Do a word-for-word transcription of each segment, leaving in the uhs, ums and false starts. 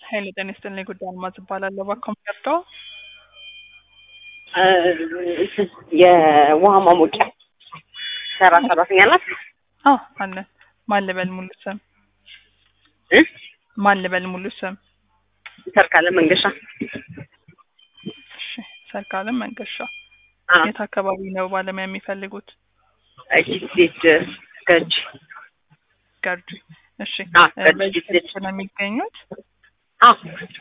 ሄሎ ጤና ይስጥልኝ ጉዳይ አልማዝ እባላለሁ። በኮምፒውተር የውሃ ማሞቂያ ሰራ ሰራተኛ ናት። አዎ አለ። ማን ልበል ሙሉ ስም? እ ማን ልበል ሙሉ ስም? ሰርካለ መንገሻ። እሺ ሰርካለም መንገሻ። አዎ የት አካባቢ ነው ባለሙያ የሚፈልጉት? አጂቴት ገርጂ ገርጂ። እሺ አዎ በዚህ ገርጂ ነው የሚገኙት? አዎ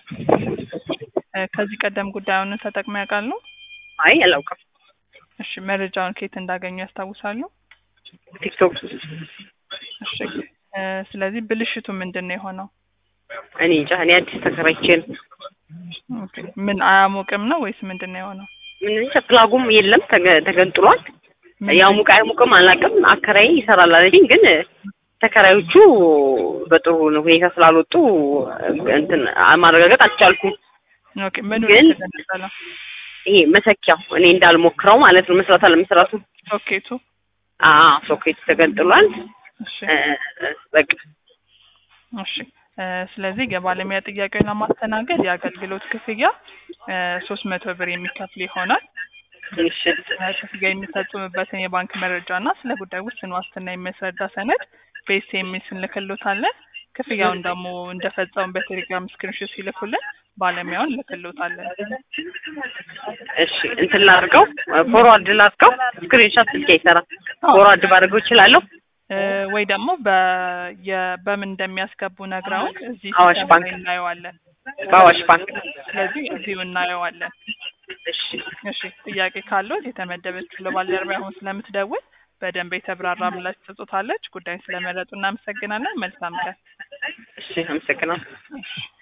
ከዚህ ቀደም ጉዳዩን ተጠቅመው ያውቃሉ? አይ አላውቅም። እሺ መረጃውን ከየት እንዳገኙ ያስታውሳሉ? ቲክቶክ። እሺ ስለዚህ ብልሽቱ ምንድነው የሆነው? እኔ እንጃ እኔ አዲስ ተከራይቼ ነው። ኦኬ ምን አያሞቅም ነው ወይስ ምንድነው የሆነው? ምን እንጃ ፕላጉም የለም ተገንጥሏል። ያው ሙቅ አይሙቅም አላውቅም። አከራይ ይሰራል አለኝ ግን ተከራዮቹ በጥሩ ሁኔታ ስላልወጡ እንትን ማረጋገጥ አልቻልኩም። ኦኬ ምን ግን ተገነጠለ? ይሄ መሰኪያው እኔ እንዳልሞክረው ማለት ነው። መስራት አለመስራቱ ሶኬቱ አዎ ሶኬቱ ተገንጥሏል። እሺ በቃ እሺ ስለዚህ የባለሙያ ጥያቄውን ለማስተናገድ የአገልግሎት ክፍያ ሶስት መቶ ብር የሚከፍል ይሆናል። እሺ ክፍያ የሚፈጽምበትን የባንክ መረጃና ስለ ጉዳዩ ውስን ዋስትና የሚያስረዳ ሰነድ በኤስኤምኤስ እንልክልዎታለን። ክፍያውን ደግሞ እንደፈጸሙ በቴሌግራም ስክሪንሾት ሲልኩልን ባለሙያውን እንልክልዎታለን። እሺ እንትን ላድርገው ፎርዋርድ ላድርገው ስክሪንሾት ስልኬ ይሰራ ፎርዋርድ ባደርገው እችላለሁ ወይ ደግሞ በ በምን እንደሚያስገቡ ነግረውን እዚህ አዋሽ ባንክ እናየዋለን። በአዋሽ ባንክ ስለዚህ እዚሁ እናየዋለን። እሺ እሺ ጥያቄ ካለው የተመደበችው ለባልደረባ አሁን ስለምትደውል በደንብ የተብራራ ምላሽ ትሰጡታለች። ጉዳዩን ስለመረጡ እናመሰግናለን። መልካም ቀን። እሺ አመሰግናለሁ።